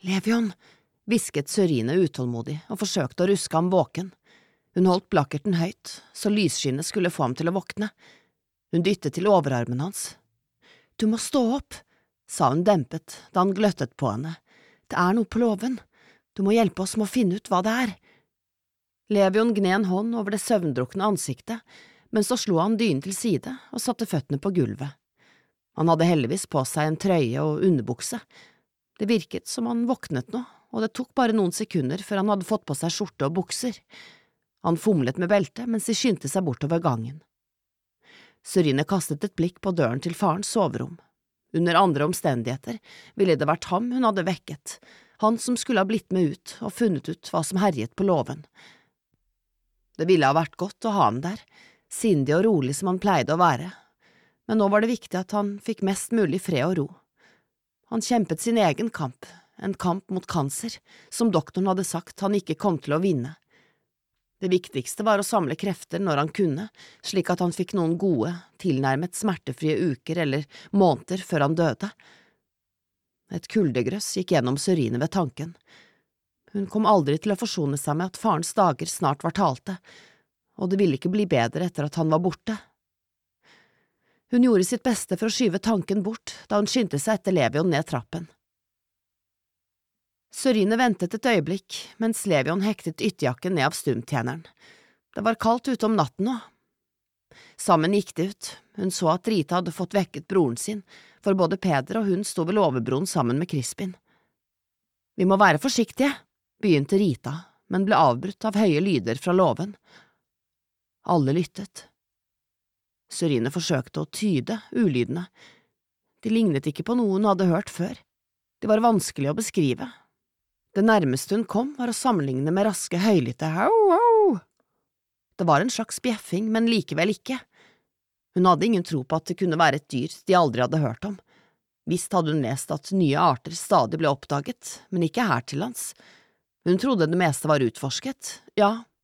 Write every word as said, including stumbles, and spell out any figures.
Levion, hvisket Sørine utålmodig og forsøkte å ruske ham våken. Hun holdt blakkerten høyt, så lysskinnet skulle få ham til å våkne. Hun dyttet til overarmen hans. Du må stå opp, sa hun dempet da han gløttet på henne. Det er noe på låven. Du må hjelpe oss med å finne ut hva det er. Levion gned en hånd over det søvndrukne ansiktet, men så slo han dynen til side og satte føttene på gulvet. Han hadde heldigvis på seg en trøye og underbukse. Det virket som han våknet nå, og det tok bare noen sekunder før han hadde fått på seg skjorte og bukser. Han fomlet med beltet mens de skyndte seg bortover gangen. Sørine kastet et blikk på døren til farens soverom. Under andre omstendigheter ville det vært ham hun hadde vekket, han som skulle ha blitt med ut og funnet ut hva som herjet på låven. Det ville ha vært godt å ha ham der, sindig og rolig som han pleide å være, men nå var det viktig at han fikk mest mulig fred og ro. Han kjempet sin egen kamp, en kamp mot kanser, som doktoren hadde sagt han ikke kom til å vinne. Det viktigste var å samle krefter når han kunne, slik at han fikk noen gode, tilnærmet smertefrie uker eller måneder før han døde. Et kuldegrøss gikk gjennom Sørine ved tanken. Hun kom aldri til å forsone seg med at farens dager snart var talte, og det ville ikke bli bedre etter at han var borte. Hun gjorde sitt beste for å skyve tanken bort da hun skyndte seg etter Levion ned trappen. Sørine ventet et øyeblikk, mens Levion hektet ytterjakken ned av stumtjeneren. Det var kaldt ute om natten nå. Sammen gikk det ut. Hun så at Rita hadde fått vekket broren sin, for både Peder og hun sto ved låvebroen sammen med Crispin. Vi må være forsiktige, begynte Rita, men ble avbrutt av høye lyder fra låven. Alle lyttet. Sørine forsøkte å tyde ulydene. De lignet ikke på noe hun hadde hørt før. De var vanskelig å beskrive. Det nærmeste hun kom var å sammenligne med raske høylytte «hau-hau». Det var en slags bjeffing, men likevel ikke. Hun hadde ingen tro på at det kunne være et dyr de aldri hadde hørt om. Visst hadde hun lest at nye arter stadig ble oppdaget, men ikke her til lands. Hun trodde det meste var utforsket, ja,